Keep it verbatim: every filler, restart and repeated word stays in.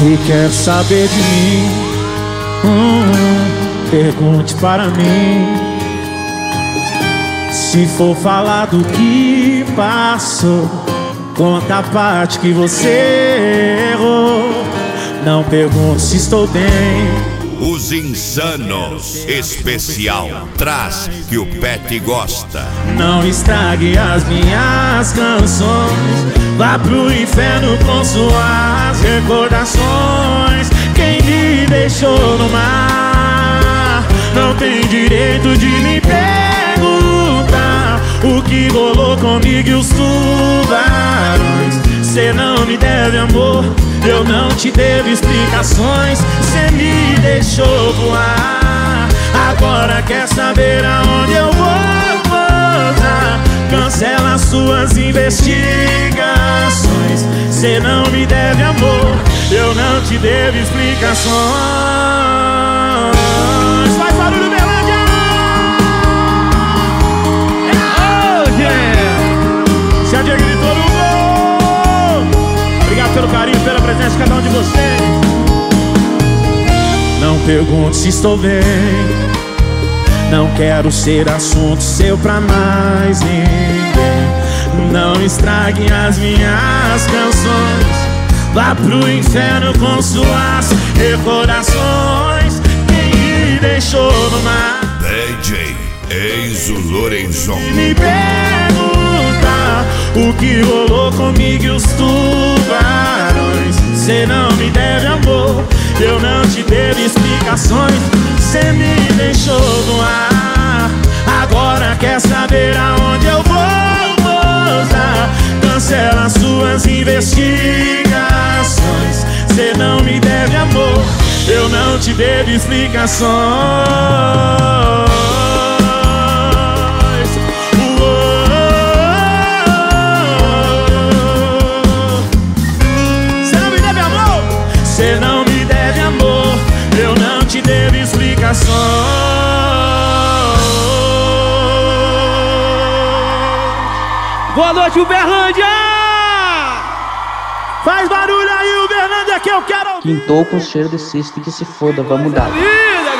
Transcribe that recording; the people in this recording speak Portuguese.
Se quer saber de mim, hum, pergunte para mim. Se for falar do que passou, conta a parte que você errou. Não pergunte se estou bem. Os Insanos Especial traz que o Pet gosta. Não estrague as minhas canções. Vá pro inferno com suas recordações. Quem me deixou no mar não tem direito de me perguntar o que rolou comigo e os tubarões. Cê não me deve amor, eu não te devo explicações. Cê me deixou voar, agora quer saber aonde eu vou pousar. Cancela suas investigações. Cê não me deve amor, eu não te devo explicações. Faz barulho, Berlândia! Oh, yeah! Se a Dia gritou no gol. Obrigado pelo carinho, pela presença de cada um de vocês. Não pergunte se estou bem. Não quero ser assunto seu pra mais ninguém. Não estrague as minhas canções. Vá pro inferno com suas recordações. Quem me deixou no mar? D J Enzo Lorenzon. Me pergunta o que rolou comigo e os tubarões. Cê não me deve amor, eu não te devo explicações. Cê me deixou no ar, agora quer saber aonde eu vou pousar. Cancela suas investigações. Cê não me deve amor, eu não te devo explicações. Cê não me deve amor, eu não te devo explicações. Boa noite, Uberlândia! Faz barulho aí, Uberlândia, que eu quero ouvir. Quintou com cheiro de cisto, que se foda, vamos dar. Vida!